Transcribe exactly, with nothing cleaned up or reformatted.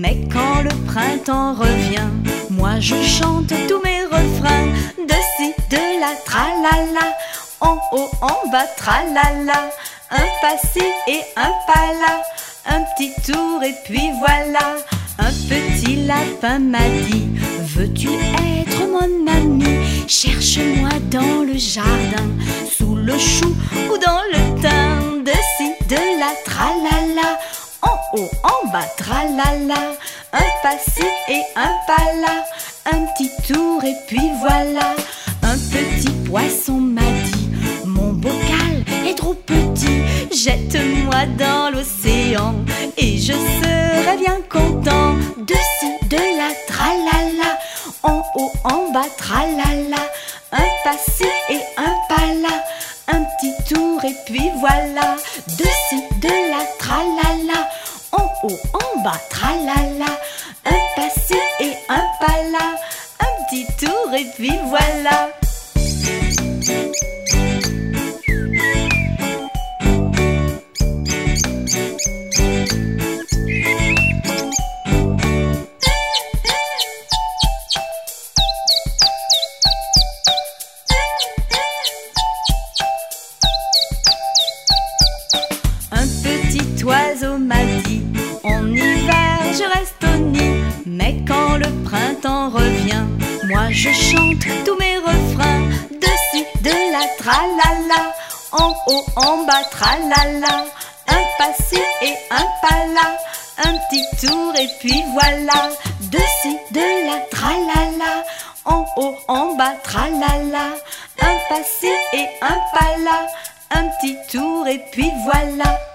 Mais quand le printemps revient, moi je chante tous mes refrains. De ci, de là, tralala, en haut, en bas, tralala. Un pas-ci et un pas-là, un petit tour et puis voilà. Un petit lapin m'a dit: veux-tu être mon ami? Cherche-moi dans le jardin, sous le chou ou dans le thym. De ci, de là, tralala, en haut, en bas, tralala. Un pas-ci et un pas-là, un petit tour et puis voilà. Un petit poisson m'a dit: mon bocal est trop petit, jette-moi dans l'océan et je serai bien content. De ci, de là, tralala, en haut, en bas, tralala. Un pas-ci et un pas-là, un petit tour et puis voilà. De ci, de là, tralala, en haut, en bas, tralala. Un pas-ci et un pas-là, un petit tour et puis voilà. Un petit oiseau m'a dit: en hiver je reste au nid, mais quand le printemps revient, moi je chante tous mes refrains. De ci, de là, tralala, en haut, en bas, tralala. Un pas-ci et un pas-là, un petit tour et puis voilà. De ci, de là, tralala, en haut, en bas, tralala. Un pas-ci et un pas-là, un petit tour et puis voilà.